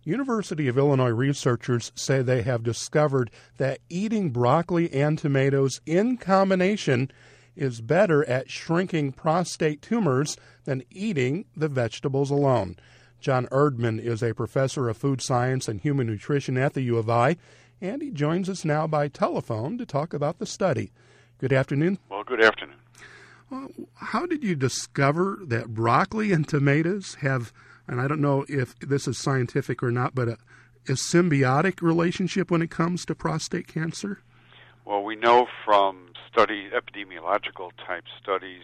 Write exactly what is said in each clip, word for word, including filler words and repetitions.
University of Illinois researchers say they have discovered that eating broccoli and tomatoes in combination is better at shrinking prostate tumors than eating the vegetables alone. John Erdman is a professor of food science and human nutrition at the U of I, and he joins us now by telephone to talk about the study. Good afternoon. Well, good afternoon. Well, how did you discover that broccoli and tomatoes have, and I don't know if this is scientific or not, but a, a symbiotic relationship when it comes to prostate cancer? Well, we know from study, epidemiological type studies,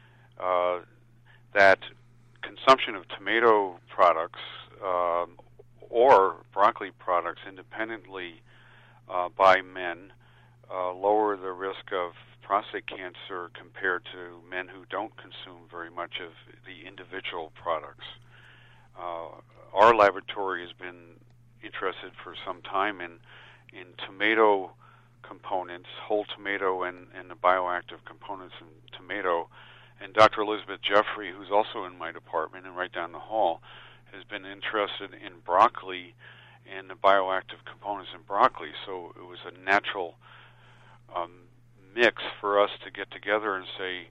uh, that consumption of tomato products uh, or broccoli products independently uh, by men uh, lower the risk of prostate cancer compared to men who don't consume very much of the individual products. Uh, our laboratory has been interested for some time in in tomato components, whole tomato and, and the bioactive components in tomato. And Doctor Elizabeth Jeffrey, who's also in my department and right down the hall, has been interested in broccoli and the bioactive components in broccoli. So it was a natural um, mix for us to get together and say,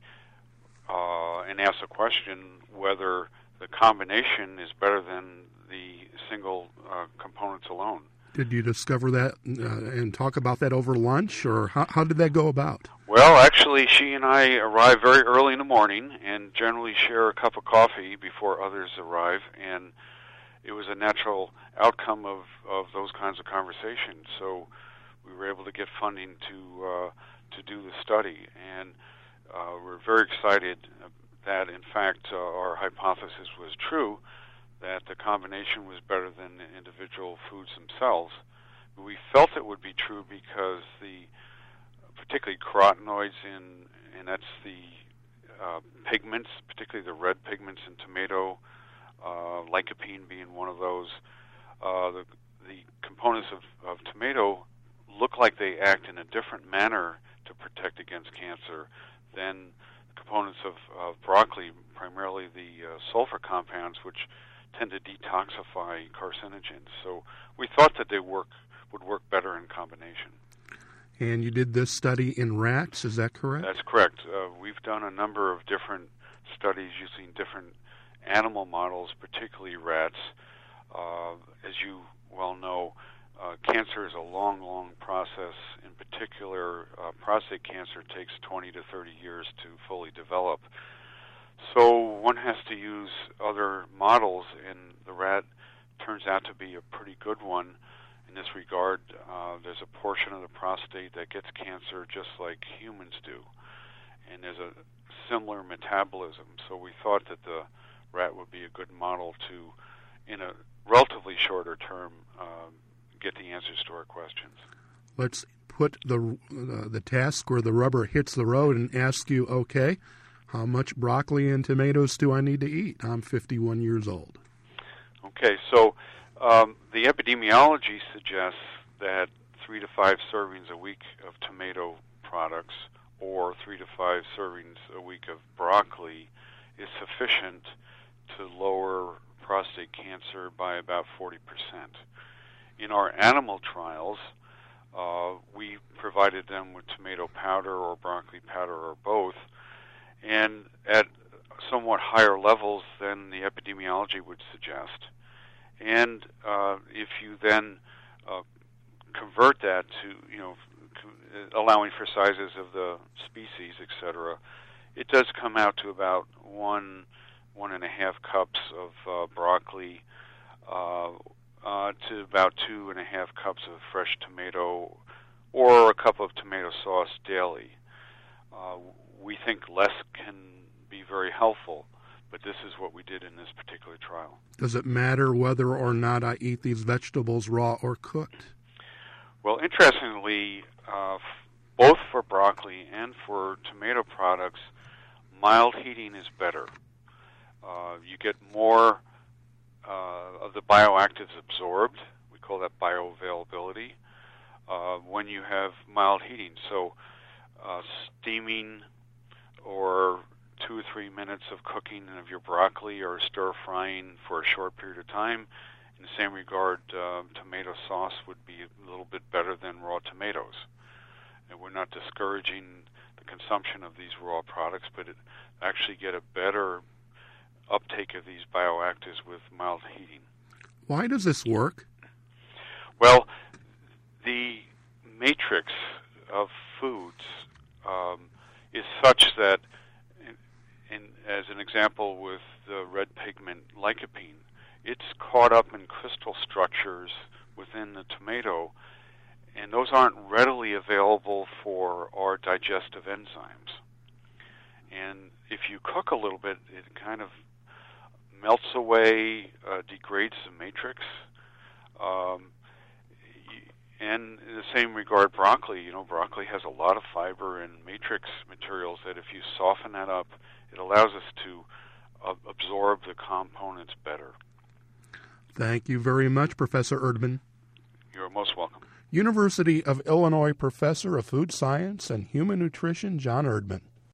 uh, and ask the question whether the combination is better than the single uh, components alone. Did you discover that uh, and talk about that over lunch, or how, how did that go about? Well, actually, she and I arrive very early in the morning and generally share a cup of coffee before others arrive, and it was a natural outcome of, of those kinds of conversations. So we were able to get funding to uh, to do the study, and uh, we're very excited that, in fact, uh, our hypothesis was true, that the combination was better than the individual foods themselves. We felt it would be true because the, particularly carotenoids in, and that's the uh, pigments, particularly the red pigments in tomato, uh, lycopene being one of those, uh, the, the components of, of tomato look like they act in a different manner to protect against cancer than the components of, of broccoli, primarily the uh, sulfur compounds, which tend to detoxify carcinogens. So we thought that they work would work better in combination. And you did this study in rats, is that correct? That's correct. Uh, we've done a number of different studies using different animal models, particularly rats. Uh, as you well know, uh, cancer is a long, long process. In particular, uh, prostate cancer takes twenty to thirty years to fully develop. So one has to use other models, and the rat turns out to be a pretty good one in this regard. Uh, there's a portion of the prostate that gets cancer just like humans do, and there's a similar metabolism. So we thought that the rat would be a good model to, in a relatively shorter term, uh, get the answers to our questions. Let's put the uh, the task where the rubber hits the road and ask you, okay, how much broccoli and tomatoes do I need to eat? I'm fifty-one years old. Okay, so um, the epidemiology suggests that three to five servings a week of tomato products or three to five servings a week of broccoli is sufficient to lower prostate cancer by about forty percent. In our animal trials, uh, we provided them with tomato powder or broccoli powder or both, and at somewhat higher levels than the epidemiology would suggest. And uh, if you then uh, convert that to, you know, allowing for sizes of the species, et cetera, it does come out to about one, one and a half cups of uh, broccoli uh, uh, to about two and a half cups of fresh tomato or a cup of tomato sauce daily. Uh, we think less can be very helpful, but this is what we did in this particular trial. Does it matter whether or not I eat these vegetables raw or cooked? Well, interestingly, uh, f- both for broccoli and for tomato products, mild heating is better. Uh, you get more uh, of the bioactives absorbed. We call that bioavailability uh, when you have mild heating. So uh, steaming or two or three minutes of cooking of your broccoli or stir frying for a short period of time In the same regard, uh, tomato sauce would be a little bit better than raw tomatoes. And we're not discouraging the consumption of these raw products, but it actually get a better uptake of these bioactives with mild heating. Why does this work? Well, the matrix of foods um, is such that, in, in, as an example with the red pigment lycopene, it's caught up in crystal structures within the tomato, and those aren't readily available for our digestive enzymes. And if you cook a little bit, it kind of melts away, uh, degrades the matrix. Um, and in the same regard, broccoli, you know, broccoli has a lot of fiber and matrix materials that if you soften that up, it allows us to uh, absorb the components better. Thank you very much, Professor Erdman. You're most welcome. University of Illinois Professor of Food Science and Human Nutrition, John Erdman.